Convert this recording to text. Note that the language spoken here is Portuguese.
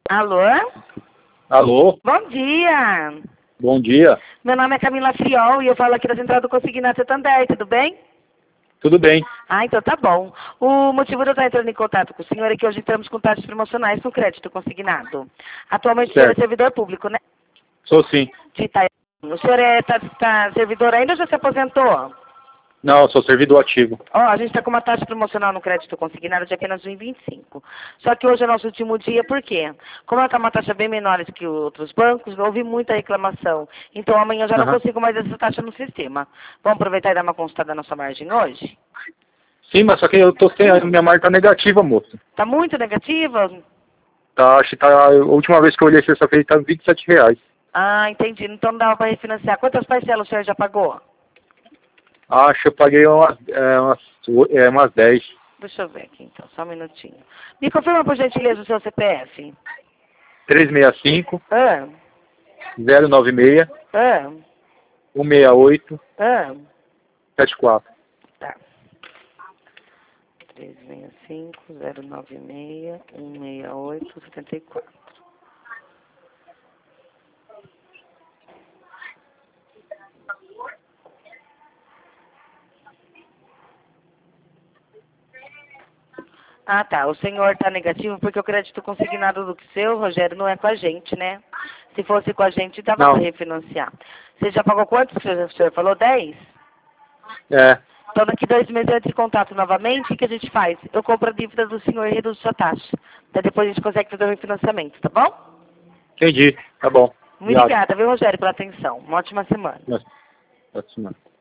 Alô? Alô? Bom dia. Bom dia. Meu nome é Camila Friol e eu falo aqui da Central do Consignado Santander, tudo bem? Tudo bem? Ah, então tá bom. O motivo de eu estar entrando em contato com o senhor é que hoje estamos com taxas promocionais no crédito consignado. Atualmente o senhor é Certo. servidor público, né? Sou sim. De Itaiaí. O senhor tá servidor ainda ou já se aposentou? Não, sou servidor ativo. Ó, a gente está com uma taxa promocional no crédito consignado de apenas 1,25. Só que hoje é nosso último dia, por quê? Como ela está uma taxa bem menor do que outros bancos, houve muita reclamação. Então amanhã eu já não Aham. consigo mais essa taxa no sistema. Vamos aproveitar e dar uma consultada na nossa margem hoje? Sim, mas só que eu tô sem. Minha marca tá negativa, moço. Está muito negativa? Tá, acho que tá. A última vez que eu olhei sexta-feira tá R$ 27. Ah, entendi. Então não dava para refinanciar. Quantas parcelas o senhor já pagou? Acho que eu paguei umas 10. Deixa eu ver aqui então, só um minutinho. Me confirma por gentileza o seu CPF. 365 Ah, 096 ah, 168 ah. 74. Tá. 365-096-168-74. Ah, tá. O senhor está negativo porque o crédito consignado do seu, Rogério, não é com a gente, né? Se fosse com a gente, dava Não. para refinanciar. Você já pagou quantos? O senhor falou 10? É. Então, daqui 2 meses eu entro em contato novamente. O que a gente faz? Eu compro a dívida do senhor e reduzo sua taxa. Daí depois a gente consegue fazer o refinanciamento, tá bom? Entendi. Tá bom. Muito Obrigado. obrigada, viu, Rogério, pela atenção. Uma ótima semana. Nossa, ótima semana.